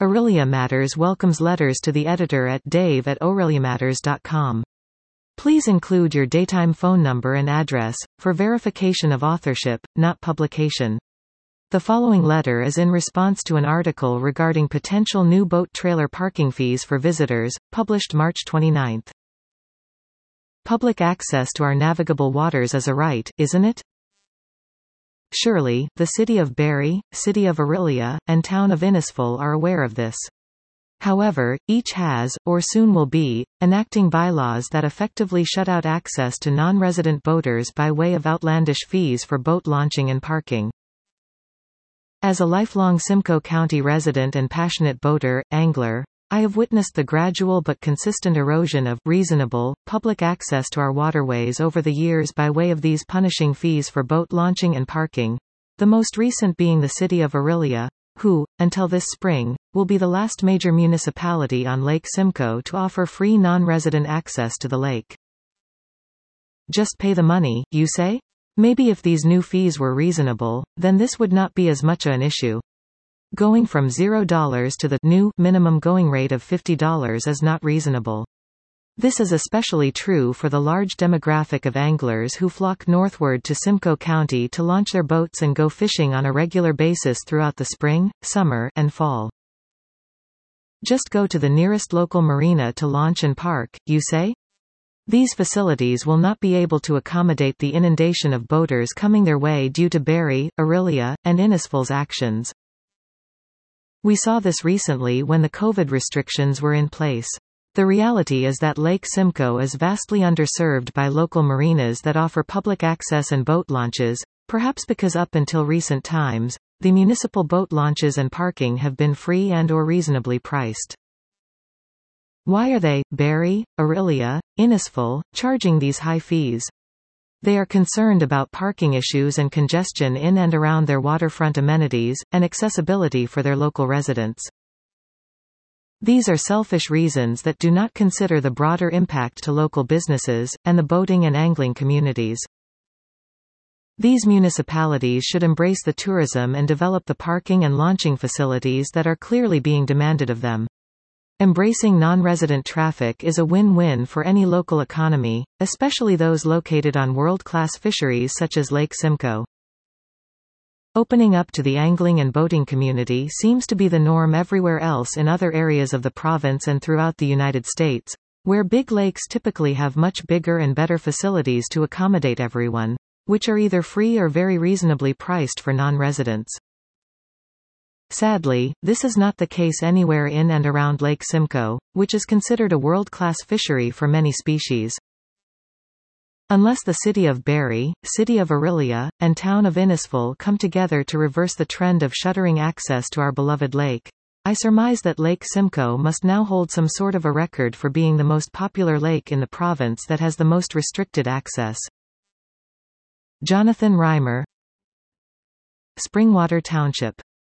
Aurelia Matters welcomes letters to the editor at dave@aureliamatters.com. Please include your daytime phone number and address, for verification of authorship, not publication. The following letter is in response to an article regarding potential new boat trailer parking fees for visitors, published March 29. Public access to our navigable waters is a right, isn't it? Surely, the City of Barrie, City of Orillia, and Town of Innisfil are aware of this. However, each has, or soon will be, enacting bylaws that effectively shut out access to non-resident boaters by way of outlandish fees for boat launching and parking. As a lifelong Simcoe County resident and passionate boater, angler, I have witnessed the gradual but consistent erosion of reasonable, public access to our waterways over the years by way of these punishing fees for boat launching and parking, the most recent being the City of Orillia, who, until this spring, will be the last major municipality on Lake Simcoe to offer free non-resident access to the lake. Just pay the money, you say? Maybe if these new fees were reasonable, then this would not be as much an issue. Going from $0 to the new minimum going rate of $50 is not reasonable. This is especially true for the large demographic of anglers who flock northward to Simcoe County to launch their boats and go fishing on a regular basis throughout the spring, summer, and fall. Just go to the nearest local marina to launch and park, you say? These facilities will not be able to accommodate the inundation of boaters coming their way due to Barrie, Orillia, and Innisfil's actions. We saw this recently when the COVID restrictions were in place. The reality is that Lake Simcoe is vastly underserved by local marinas that offer public access and boat launches, perhaps because up until recent times, the municipal boat launches and parking have been free and/or reasonably priced. Why are they, Barrie, Orillia, Innisfil, charging these high fees? They are concerned about parking issues and congestion in and around their waterfront amenities, and accessibility for their local residents. These are selfish reasons that do not consider the broader impact to local businesses, and the boating and angling communities. These municipalities should embrace the tourism and develop the parking and launching facilities that are clearly being demanded of them. Embracing non-resident traffic is a win-win for any local economy, especially those located on world-class fisheries such as Lake Simcoe. Opening up to the angling and boating community seems to be the norm everywhere else in other areas of the province and throughout the United States, where big lakes typically have much bigger and better facilities to accommodate everyone, which are either free or very reasonably priced for non-residents. Sadly, this is not the case anywhere in and around Lake Simcoe, which is considered a world-class fishery for many species. Unless the City of Barrie, City of Orillia, and Town of Innisfil come together to reverse the trend of shuttering access to our beloved lake, I surmise that Lake Simcoe must now hold some sort of a record for being the most popular lake in the province that has the most restricted access. Jonathan Reimer, Springwater Township.